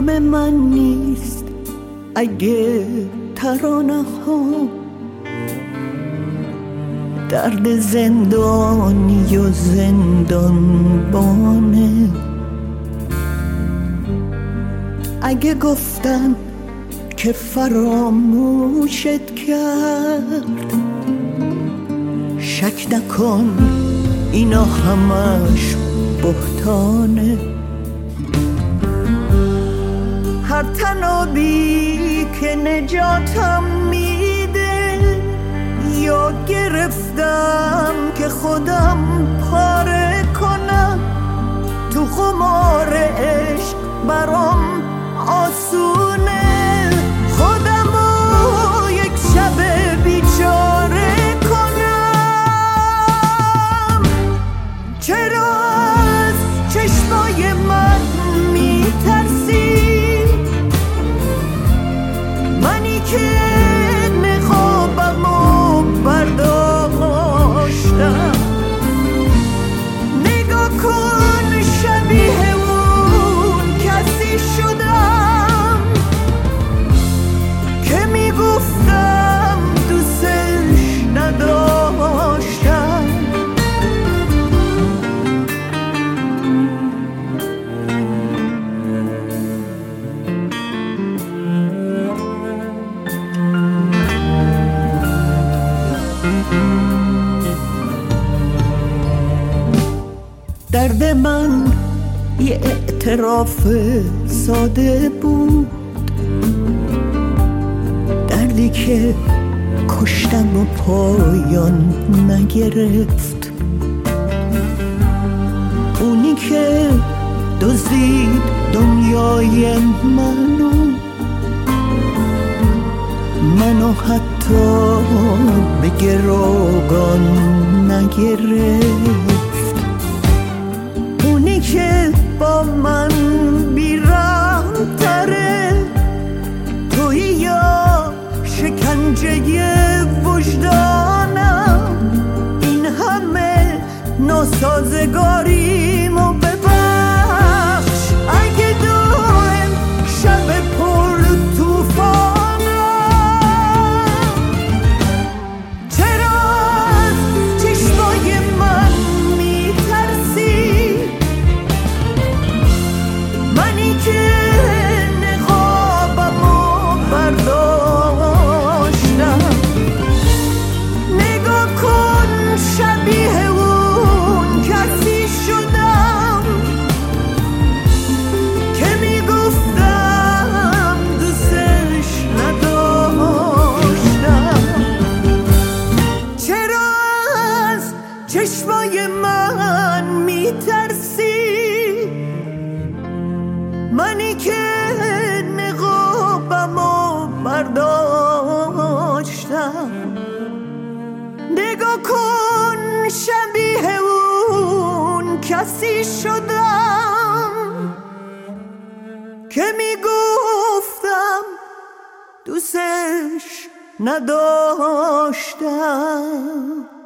جرم من نیست اگه ترانه ها درد زندانی و زندانبانه. اگه گفتن که فراموشت کرد، شک نکن اینا همش بهتانه. هر تنابی که نجاتم میده یا گرفتم که خودم پاره کنم، تو قمار عشق برام آسونه خودمو یک شب بیچاره کنم. چرا از چشمای من میترسی؟ منی که نقابمو برداشتم. نگاه کن شبیه اون کسی شدم که میگفتم دوستش نداشتم. درد من یه اعتراف ساده بود، دردی که کشتم و پایان نگرفت. اونی که دزدید دنیای منو حتی به گروگان نگرفت. اونی که با من بی‌رحم تره، تویی یا شکنجه وجدانم. این همه ناسازگاریمو ببخش اگه دائم شب پر توفانم. چرا از چشمای من میترسی؟ منی که نقابمو برداشتم. نگاه کن شبیه اون کسی شدم که میگفتم دوستش نداشتم. چرا از چشمای من میترسی؟ منی که نقابمو برداشتم. نگاه کن شبیه اون کسی شدم که میگفتم دوستش نداشتم.